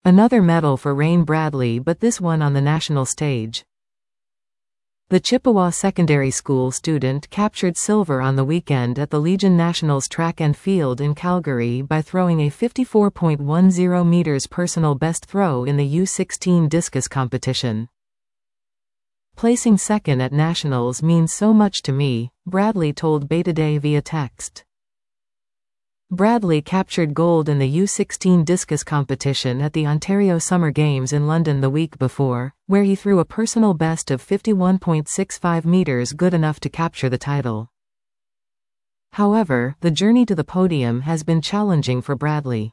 Another medal for Rain Bradley, but this one on the national stage. The Chippewa Secondary School student captured silver on the weekend at the Legion Nationals track and field in Calgary by throwing a 54.10 meters personal best throw in the U16 discus competition. Placing second at nationals means so much to me, Bradley told Betaday via text. Bradley captured gold in the U16 discus competition at the Ontario Summer Games in London the week before, where he threw a personal best of 51.65 meters, good enough to capture the title. However, the journey to the podium has been challenging for Bradley.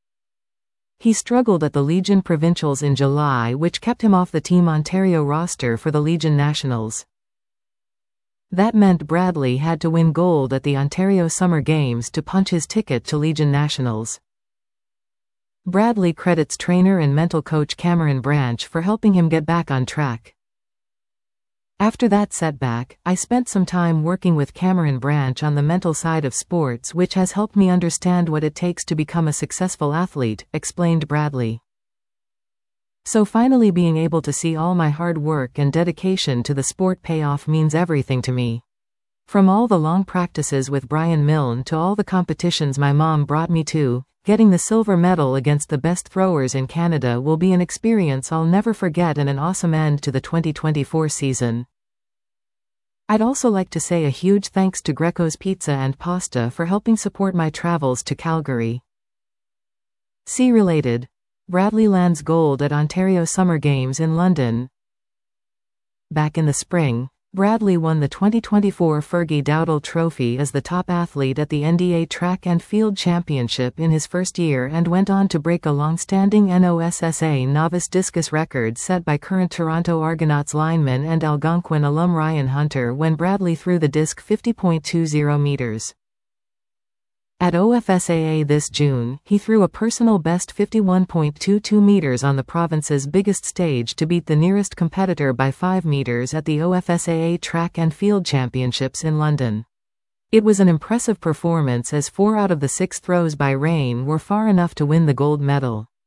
He struggled at the Legion Provincials in July, which kept him off the Team Ontario roster for the Legion Nationals. That meant Bradley had to win gold at the Ontario Summer Games to punch his ticket to Legion Nationals. Bradley credits trainer and mental coach Cameron Branch for helping him get back on track. After that setback, I spent some time working with Cameron Branch on the mental side of sports, which has helped me understand what it takes to become a successful athlete, explained Bradley. So finally being able to see all my hard work and dedication to the sport pay off means everything to me. From all the long practices with Brian Milne to all the competitions my mom brought me to, getting the silver medal against the best throwers in Canada will be an experience I'll never forget and an awesome end to the 2024 season. I'd also like to say a huge thanks to Greco's Pizza and Pasta for helping support my travels to Calgary. See related. Bradley lands gold at Ontario Summer Games in London. Back in the spring, Bradley won the 2024 Fergie Dowdall Trophy as the top athlete at the NDA Track and Field Championship in his first year and went on to break a long-standing NOSSA novice discus record set by current Toronto Argonauts lineman and Algonquin alum Ryan Hunter when Bradley threw the disc 50.20 meters. At OFSAA this June, he threw a personal best 51.22 meters on the province's biggest stage to beat the nearest competitor by 5 meters at the OFSAA Track and Field Championships in London. It was an impressive performance as 4 out of the 6 throws by Rain were far enough to win the gold medal.